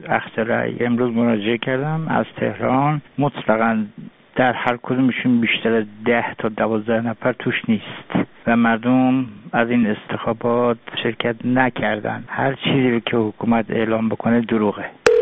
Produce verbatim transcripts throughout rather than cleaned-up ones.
اخذ رأی. امروز مراجعه کردم از تهران، مطلقاً در هر کدومشون بیشتر از ده تا دوازده نفر توش نیست و مردم از این انتخابات شرکت نکردن. هر چیزی که حکومت اعلام بکنه دروغه.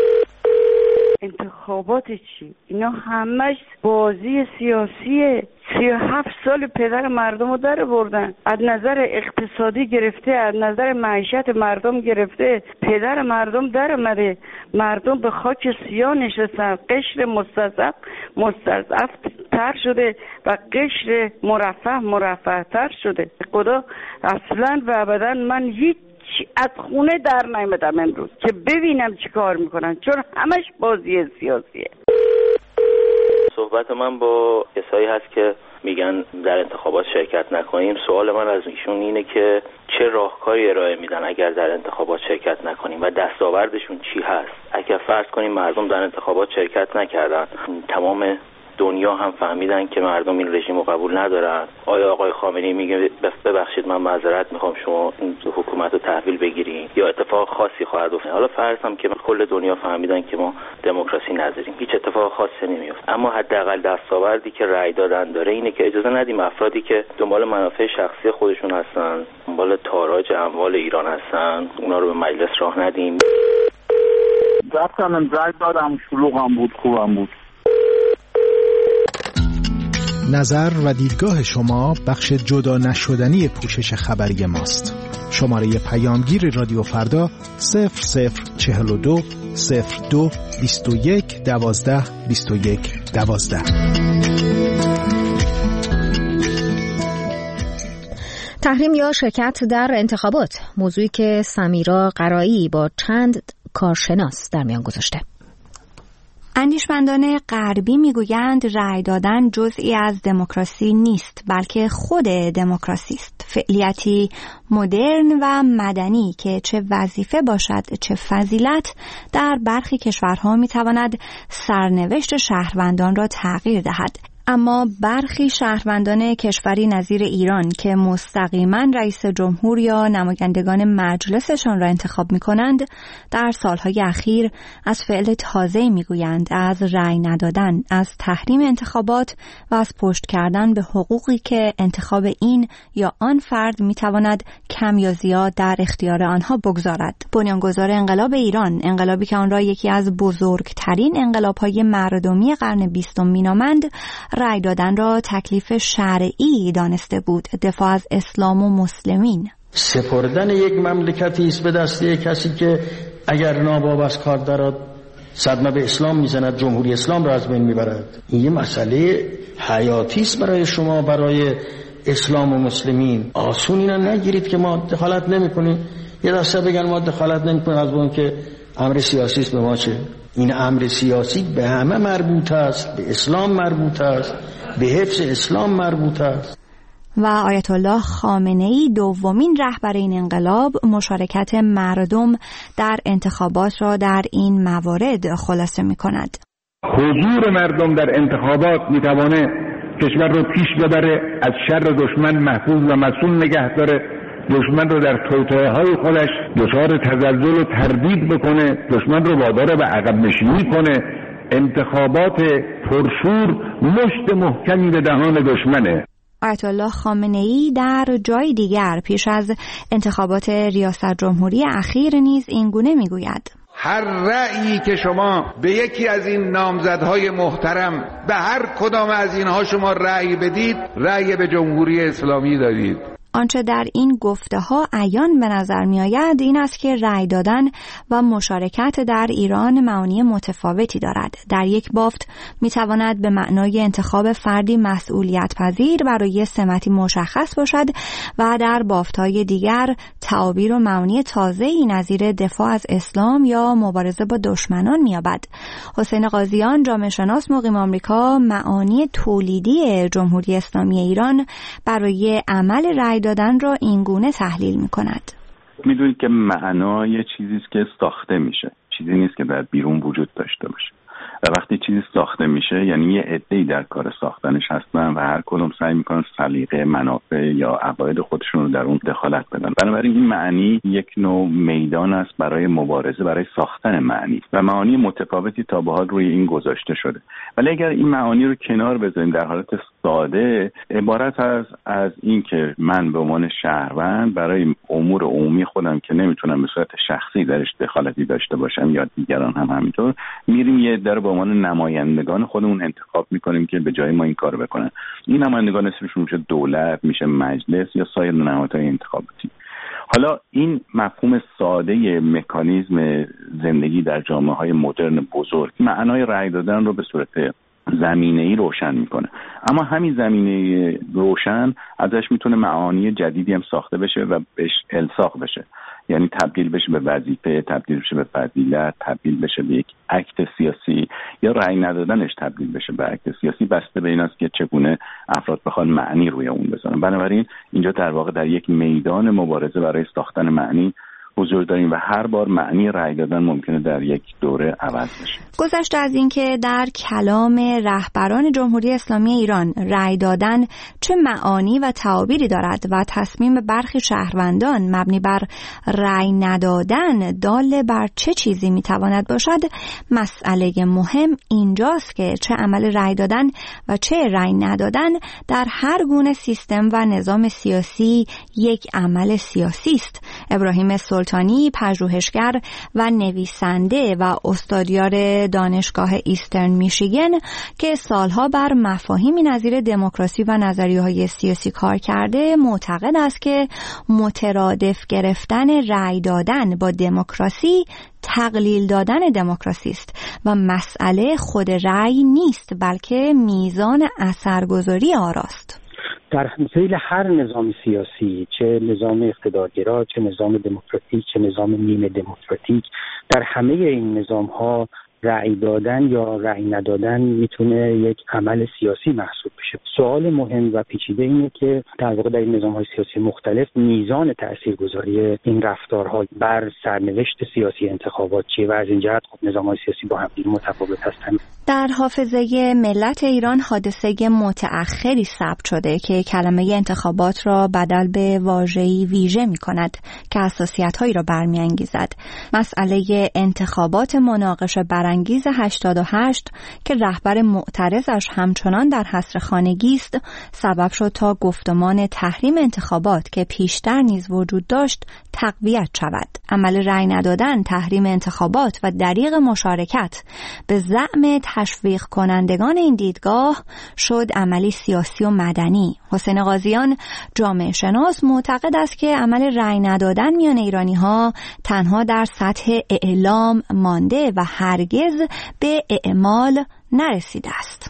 انتخابات چی؟ اینا همش بازی سیاسیه. سی و هفت سال پدر مردم رو در بردن، از نظر اقتصادی گرفته، از نظر معیشت مردم گرفته. پدر مردم در اومده، مردم به خاک سیاه نشستن، قشر مستضعف مستضعف تر شده و قشر مرفه مرفه تر شده. خدا اصلا و ابدا من هیچ از خونه در نیامدم امروز که ببینم چی کار میکنن، چون همش بازی سیاسیه. صحبت من با کسایی هست که میگن در انتخابات شرکت نکنیم. سوال من از ایشون اینه که چه راهکاری ارائه میدن اگر در انتخابات شرکت نکنیم و دستاوردشون چی هست؟ اگر فرض کنیم مردم در انتخابات شرکت نکردن، تمام دنیا هم فهمیدن که مردم این رژیم رو قبول ندارن، آیا آقای خامنه‌ای میگه ببخشید من معذرت میخوام شما این حکومت رو تحویل بگیرین یا اتفاق خاصی خواهد افتاد؟ حالا فرض هم که کل دنیا فهمیدن که ما دموکراسی نداریم، هیچ اتفاق خاصی نمیفته، اما حداقل دستاوردی که رأی دادن داره اینه که اجازه ندیم افرادی که دنبال منافع شخصی خودشون هستن، دنبال تاراج اموال ایران هستن، اونا رو به مجلس راه ندیم. رفتم رأی دادم، شلوغم بود، خوبم بود. نظر و دیدگاه شما بخش جدا نشدنی پوشش خبری ماست. شماره پیامگیر رادیو فردا صفر صفر چهل و دو صفر دو بیست و یک دوازده بیست و یک دوازده. تحریم یا شرکت در انتخابات، موضوعی که سمیرا قرایی با چند کارشناس در میان گذاشته. اندیشمندان غربی میگویند رأی دادن جزئی از دموکراسی نیست، بلکه خود دموکراسی است. فعالیتی مدرن و مدنی که چه وظیفه باشد چه فضیلت در برخی کشورها میتواند سرنوشت شهروندان را تغییر دهد. اما برخی شهروندان کشوری نظیر ایران که مستقیما رئیس جمهور یا نمایندگان مجلسشان را انتخاب می کنند، در سالهای اخیر از فعل تازه‌ای می گویند، از رأی ندادن، از تحریم انتخابات و از پشت کردن به حقوقی که انتخاب این یا آن فرد می تواند کم یا زیاد در اختیار آنها بگذارد. بنیانگذار انقلاب ایران، انقلابی که آن را یکی از بزرگترین انقلاب‌های مردمی قرن بیستم مینامند، رأی دادن را تکلیف شرعی دانسته بود، دفاع از اسلام و مسلمین. سپردن یک مملکتی است به دست یک کسی که اگر ناباب از کار درآد صدمه به اسلام میزند، جمهوری اسلام را از بین میبرد. این یه مسئله حیاتی است برای شما، برای اسلام و مسلمین. آسون اینا نگیرید که ما دخالت نمی‌کنیم. یه دسته بگن ما دخالت نمی‌کنیم از اون که امر سیاسی است، به ما چه؟ این امر سیاسی به همه مربوط است، به اسلام مربوط است، به حفظ اسلام مربوط است. و آیت الله خامنه‌ای دومین رهبر این انقلاب مشارکت مردم در انتخابات را در این موارد خلاصه می‌کند. حضور مردم در انتخابات می‌تواند کشور را پیش ببره، از شر دشمن محفوظ و مسئول نگه داره، دشمن رو در توطئه‌های خودش دچار تزلزل و تردید بکنه، دشمن رو وادار به عقب نشینی کنه. انتخابات پرشور مشت محکمی به دهان دشمنه. آیت الله خامنه‌ای در جای دیگر پیش از انتخابات ریاست جمهوری اخیر نیز اینگونه میگوید: هر رأیی که شما به یکی از این نامزدهای محترم، به هر کدام از اینها شما رأی بدید، رأی به جمهوری اسلامی دادید. آنچه در این گفته ها عیان به نظر می آید این است که رأی دادن و مشارکت در ایران معانی متفاوتی دارد. در یک بافت می تواند به معنای انتخاب فردی مسئولیت پذیر برای سمتی مشخص باشد و در بافت های دیگر تعابیر و معانی تازه‌ای نظیر دفاع از اسلام یا مبارزه با دشمنان می یابد. حسین قاضیان، جامعه شناس مقیم آمریکا، معانی تولیدی جمهوری اسلامی ایران برای عمل رأی دادن را اینگونه تحلیل می‌کند. می‌دونید که معنا یه چیزی است که ساخته میشه، چیزی نیست که در بیرون وجود داشته باشه. و وقتی چیزی ساخته میشه یعنی یه عده‌ای در کار ساختنش هستن و هر کدوم سعی میکنن سلیقه، منافع یا عقاید خودشون رو در اون دخالت بدن. بنابراین این معنی یک نوع میدان است برای مبارزه، برای ساختن معنی و معانی متفاوتی تا به حال روی این گذاشته شده. ولی اگر این معانی رو کنار بذاریم در حالت ساده، عبارت از از این که من به عنوان شهروند برای امور عمومی خودم که نمیتونم به صورت شخصی درش دخالتی داشته باشم یا دیگران هم همینطور، میریم یه در به عنوان نمایندگان خودمون انتخاب میکنیم که به جای ما این کارو بکنن. این نمایندگان اسمشون میشه دولت، میشه مجلس یا سایر نهادهای انتخاباتی. حالا این مفهوم ساده مکانیزم زندگی در جامعه‌های مدرن بزرگ معنای رأی دادن رو به صورت زمینه‌ای روشن میکنه، اما همین زمینه روشن ازش میتونه معانی جدیدی هم ساخته بشه و بهش الصاق بشه، یعنی تبدیل بشه به وظیفه، تبدیل بشه به فضیلت، تبدیل بشه به یک اکت سیاسی یا رأی ندادنش تبدیل بشه به اکت سیاسی، بسته به این است که چگونه افراد بخوان معنی روی اون بذارن. بنابراین اینجا در واقع در یک میدان مبارزه برای ساختن معنی حضور داریم و هر بار معنی رأی دادن ممکنه در یک دوره عوض بشه. گذشته از اینکه در کلام رهبران جمهوری اسلامی ایران رأی دادن چه معانی و تعابیری دارد و تصمیم برخی شهروندان مبنی بر رأی ندادن دال بر چه چیزی میتواند باشد، مسئله مهم اینجاست که چه عمل رأی دادن و چه رأی ندادن در هر گونه سیستم و نظام سیاسی یک عمل سیاسی است. ابراهیم سلطانی، پژوهشگر و نویسنده و استادیار دانشگاه ایسترن میشیگن که سالها بر مفاهیمی نظیر دموکراسی و نظریه‌های سیاسی کار کرده، معتقد است که مترادف گرفتن رأی دادن با دموکراسی تقلیل دادن دموکراسی است و مسئله خود رأی نیست بلکه میزان اثرگذاری آراست. در ذیل هر نظام سیاسی، چه نظام اقتدارگرا، چه نظام دموکراتیک، چه نظام نیمه دموکراتیک، در همه این نظام‌ها رأی دادن یا رأی ندادن میتونه یک عمل سیاسی محسوب بشه. سوال مهم و پیچیده اینه که در واقع در این نظام‌های سیاسی مختلف میزان تاثیرگذاری این رفتارها بر سرنوشت سیاسی انتخابات چیه و از این جهت خب نظام‌های سیاسی با هم متفاوت هستند. در حافظه ملت ایران حادثه متأخری ثبت شده که کلمه انتخابات را بدل به واژه‌ای ویژه می‌کند که حساسیت‌هایی را برمی‌انگیزد. مسئله انتخابات مناقشه برانگیز هشتاد و هشت که رهبر معترضش همچنان در حصر خانگی است، سبب شد تا گفتمان تحریم انتخابات که پیشتر نیز وجود داشت تقویت شود. عمل رأی ندادن، تحریم انتخابات و دریغ مشارکت به زعم تشویق کنندگان این دیدگاه شد عملی سیاسی و مدنی. حسین قاضیان، جامعه شناس، معتقد است که عمل رأی ندادن میان ایرانی ها تنها در سطح اعلام مانده و هرگز به اعمال نرسیده است.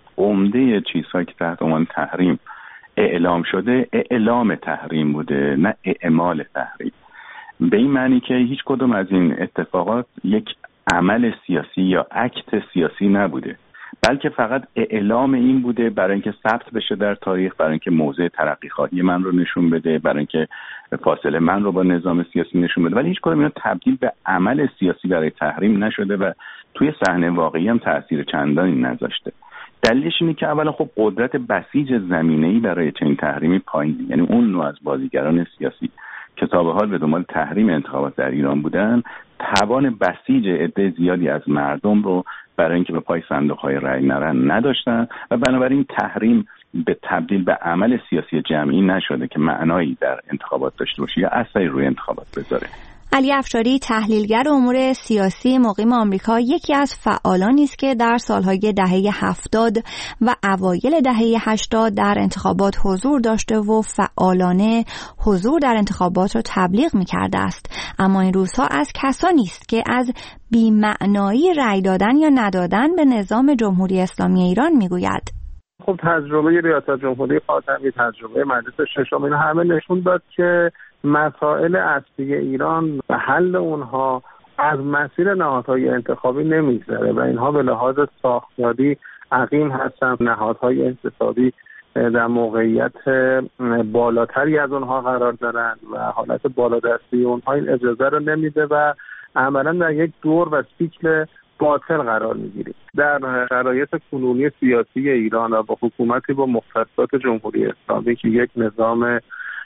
عمده چیزهایی که تحت عنوان تحریم اعلام شده اعلام تحریم بوده، نه اعمال تحریم. به این معنی که هیچ کدوم از این اتفاقات یک عمل سیاسی یا اکت سیاسی نبوده، بلکه فقط اعلام این بوده برای اینکه ثبت بشه در تاریخ، برای اینکه موضع ترقی خواهی من رو نشون بده، برای اینکه فاصله من رو با نظام سیاسی نشون بده، ولی هیچ کدوم اینا تبدیل به عمل سیاسی برای تحریم نشده و توی صحنه واقعی هم تأثیر چندانی نذاشته. دلیلش اینه که اولا خب قدرت بسیج زمینه‌ای برای چنین تحریمی پایینه، یعنی اون نوع از بازیگران سیاسی که تا به حال به دنبال تحریم انتخابات در ایران بودن، توان بسیج عده زیادی از مردم رو برای اینکه به پای صندوق‌های رأی نرن نداشتن و بنابراین تحریم به تبدیل به عمل سیاسی جمعی نشده که معنایی در انتخابات داشته باشه یا اثری روی انتخابات بذاره. علی افشاری، تحلیلگر امور سیاسی مقیم آمریکا، یکی از فعالانی است که در سالهای دهه هفتاد و اوایل دهه هشتاد در انتخابات حضور داشته و فعالانه حضور در انتخابات را تبلیغ می‌کرده است، اما این روزها از کسانی است که از بی‌معنایی رأی دادن یا ندادن به نظام جمهوری اسلامی ایران می‌گوید. خب تجربه ریاست جمهوری خاتمی، تجربه مجلس ششم، این همه نشون داد که مسائل اصلی ایران و حل اونها از مسیر نهادهای انتخابی نمیگذره و اینها به لحاظ ساختاری عقیم هستن. نهادهای انتصابی در موقعیت بالاتری از اونها قرار دارن و حالت بالادستی اونها این اجازه رو نمیده و عملا در یک دور و سیکل باطل قرار میگیریم. در شرایط کنونی سیاسی ایران و با حکومتی با مختصات جمهوری اسلامی که یک نظام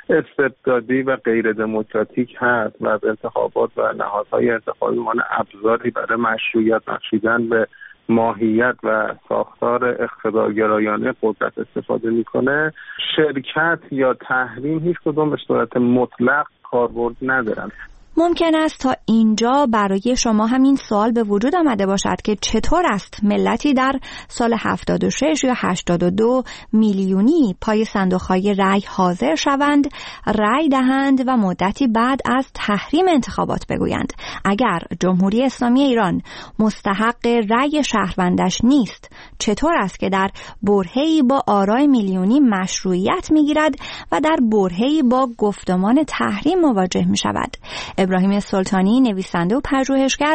استبدادی و غیر دموکراتیک هست و از انتخابات و نهادهای انتخابی عنوان ابزاری برای مشروعیت بخشیدن به ماهیت و ساختار اقتدارگرایانه قدرت استفاده میکنه، شرکت یا تحریم هیچ کدوم به صورت مطلق کاربرد ندارن. ممکن است تا اینجا برای شما همین سوال به وجود آمده باشد که چطور است ملتی در سال هفتاد و شش یا هشتاد و دو میلیونی پای صندوق‌های رأی حاضر شوند، رأی دهند و مدتی بعد از تحریم انتخابات بگویند اگر جمهوری اسلامی ایران مستحق رأی شهروندش نیست، چطور است که در برهه‌ای با آرای میلیونی مشروعیت می‌گیرد و در برهه‌ای با گفتمان تحریم مواجه می‌شود؟ ابراهیم سلطانی، نویسنده و پژوهشگر،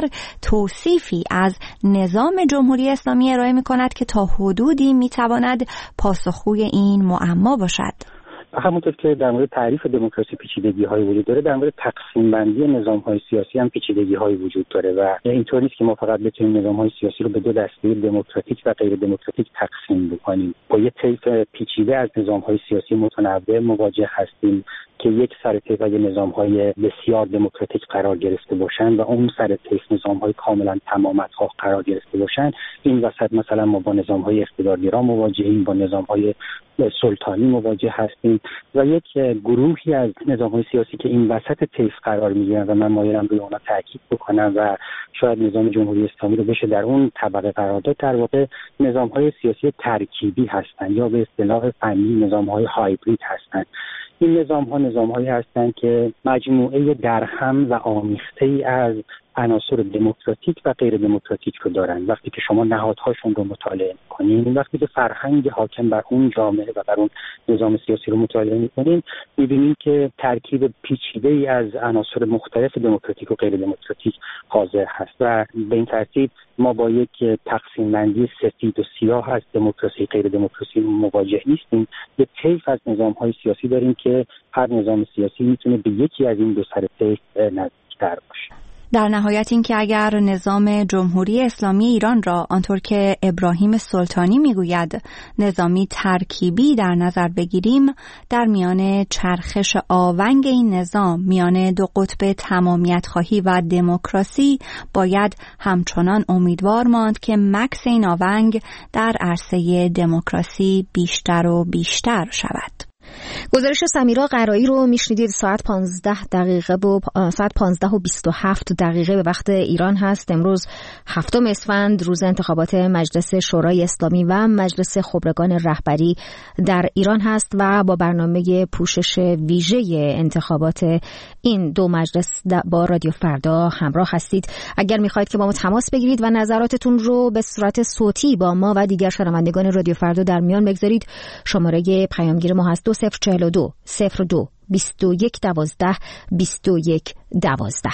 توصیفی از نظام جمهوری اسلامی ارائه می‌کند که تا حدودی می‌تواند پاسخگوی این معما باشد. همونطور که در مورد تعریف دموکراسی پیچیدگی‌های وجود داره، در مورد تقسیم بندی نظام‌های سیاسی هم پیچیدگی‌های وجود داره و اینطور نیست که ما فقط بتونیم نظام‌های سیاسی رو به دو دسته دموکراتیک و غیر دموکراتیک تقسیم بکنیم. با یه طیف پیچیده از نظام‌های سیاسی متنوع مواجه هستیم که یک سر طیف اگه نظام‌های بسیار دموکراتیک قرار گرفته باشن و اون سر طیف نظام‌های کاملا تمام‌خواه قرار گرفته باشن، این وسط مثلا ما با نظام‌های اقتدارگرا مواجهیم، با نظام‌های سلطانی مواجه هستیم و یک گروهی از نظام‌های سیاسی که این وسط طیف قرار می‌گیرن و من مایلم روی اونها تاکید بکنم و شاید نظام جمهوری اسلامی رو بشه در اون طبقه قرار داد، در واقع نظام‌های سیاسی ترکیبی هستند یا به اصطلاح فنی نظام‌های هایبرید هستند. این نظام‌ها نظام‌هایی هستند که مجموعه درهم و آمیخته‌ای از عناصر دموکراتیک و غیر دموکراتیک رو دارن. وقتی که شما نهادهاشون رو مطالعه می‌کنین، وقتی که فرهنگ حاکم بر اون جامعه و بر اون نظام سیاسی رو مطالعه می‌کنین، می‌بینید که ترکیب پیچیده‌ای از عناصر مختلف دموکراتیک و غیر دموکراتیک حاضر هست و به این ترتیب ما با یک تقسیم بندی سفید و سیاه از دموکراسی غیر دموکراسی مواجه نیستیم. یک طیف از نظام‌های سیاسی داریم که هر نظام سیاسی می‌تونه به یکی از این دو سر طیف نزدیک‌تر باشه. در نهایت این که اگر نظام جمهوری اسلامی ایران را آنطور که ابراهیم سلطانی میگوید نظامی ترکیبی در نظر بگیریم، در میان چرخش آونگ این نظام میان دو قطب تمامیت خواهی و دموکراسی باید همچنان امیدوار ماند که مکث این آونگ در عرصه دموکراسی بیشتر و بیشتر شود. گزارش سمیرا قرایی رو میشنیدید. ساعت پانزده دقیقه و ساعت پانزده و بیست و هفت دقیقه به وقت ایران هست. امروز هفتم اسفند روز انتخابات مجلس شورای اسلامی و مجلس خبرگان رهبری در ایران هست و با برنامه پوشش ویژه انتخابات این دو مجلس با رادیو فردا همراه هستید. اگر میخواید که با ما تماس بگیرید و نظراتتون رو به صورت صوتی با ما و دیگر شنوندگان رادیو فردا در میان بگذارید، شماره پیامگیر ما هست دو صفر چهل و دو صفر دو بیست و یک دوازده بیست و یک دوازده.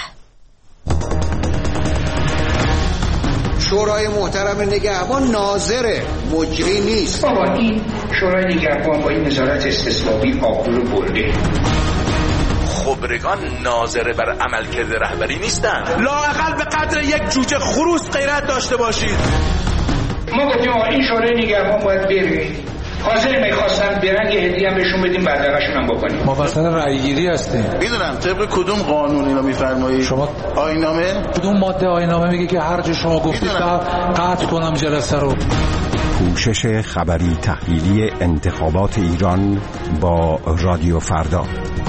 شورای محترم نگهبان ناظره، مجری نیست. بابا این شورای نگهبان با این نظارت استثنایی آبرو رو برده. خبرگان ناظره بر عملکرد رهبری نیستن. لااقل به قدر یک جوجه خروس غیرت داشته باشید. ما گفتیم این شورای نگهبان باید بره. حاضر میخواستن برن یه هدیه هم بهشون بدیم بدرقشون هم بکنیم. ما واسه رأیگیری هستیم. میدونم طبق کدوم قانونی رو میفرمایید؟ شما آیین‌نامه؟ کدوم ماده آیین‌نامه میگه که هر جا شما گفتید قطع کنم جلسه رو؟ پوشش خبری تحلیلی انتخابات ایران با رادیو فردا.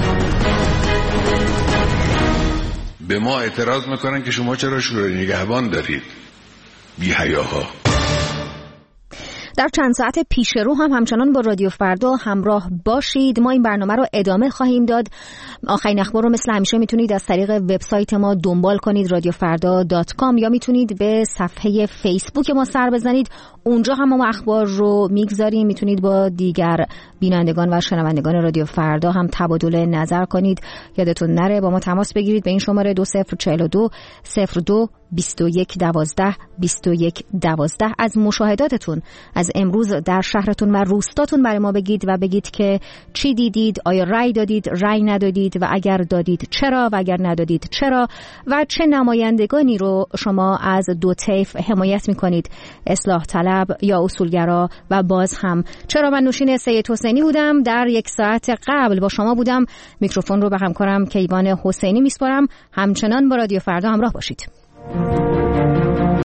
به ما اعتراض میکنن که شما چرا شورای نگهبان دارید؟ بی حیاها. در چند ساعت پیش رو هم همچنان با رادیو فردا همراه باشید. ما این برنامه رو ادامه خواهیم داد. آخرین اخبار رو مثل همیشه میتونید از طریق وبسایت ما دنبال کنید رادیو فردا دات کام یا میتونید به صفحه فیسبوک ما سر بزنید. اونجا هم ما اخبار رو میگذاریم. میتونید با دیگر بینندگان و شنوندگان رادیو فردا هم تبادل نظر کنید. یادتون نره با ما تماس بگیرید به این شماره دو صفر چهل و دو صفر دو بیست و یک دوازده بیست و یک دوازده. از مشاهداتتون از امروز در شهرتون و روستاتون برای ما بگید و بگید که چی دیدید، آیا رأی دادید، رأی ندادید و اگر دادید چرا و اگر ندادید چرا و چه نمایندگانی رو شما از دو طیف حمایت میکنید، اصلاح طلب یا اصولگرا. و باز هم چرا. من نوشین سید حسینی بودم، در یک ساعت قبل با شما بودم. میکروفون رو به همکارم کیوان حسینی میسپارم. همچنان با رادیو فردا همراه باشید.